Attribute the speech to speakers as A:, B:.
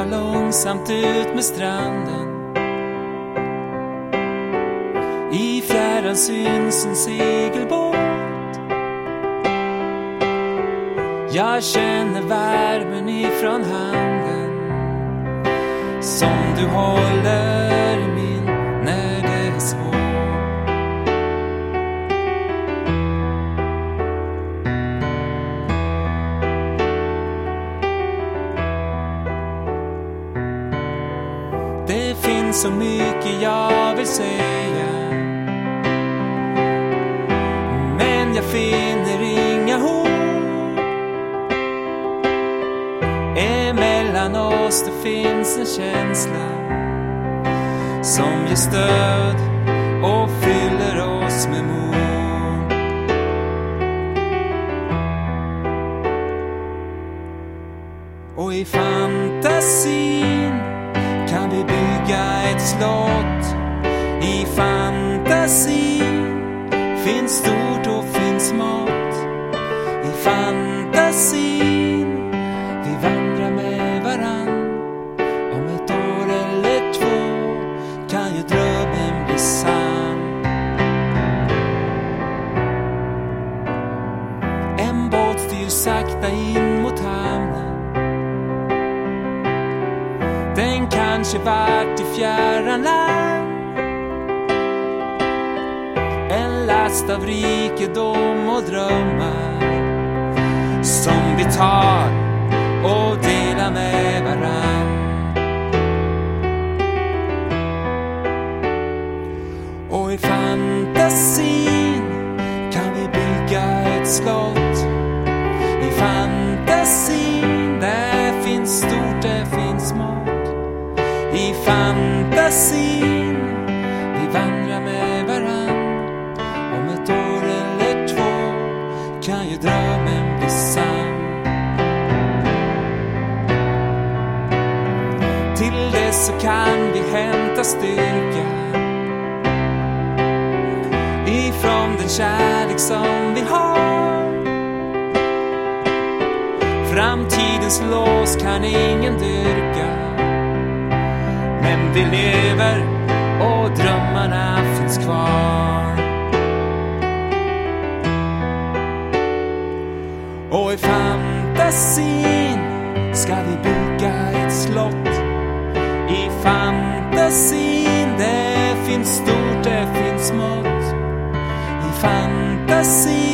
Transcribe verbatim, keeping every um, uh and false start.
A: vandrar långsamt ut med stranden. I fjärran syns en segelbåt. Jag känner värmen ifrån handen som du håller i min när det är svårt. Det finns så mycket jag vill säga, men jag finner inga ord. Emellan oss det finns en känsla som ger stöd och fyller oss med mod. Och i fantasin kan vi bygga ett slott. I fantasin finns stort och finns smått. I fantasin vi vandrar med varann. Om ett år eller två kan ju drömmen bli sann. En båt styr sakta in mot hamnen. Den kanske vart i fjärran land. En last av rikedom och drömmar som vi tar och delar med varann. Och i fantasin kan vi bygga ett slott. I fantasin där finns stort, där finns smått. I fantasin vi vandrar med varann. Om ett år eller två kan ju drömmen bli sann. Till dess så kan vi hämta styrka ifrån den kärlek som vi har. Framtidens lås kan ingen dyrka, men vi lever och drömmarna finns kvar. Och i fantasin ska vi bygga ett slott. I fantasin det finns stort, det finns smått. I fantasin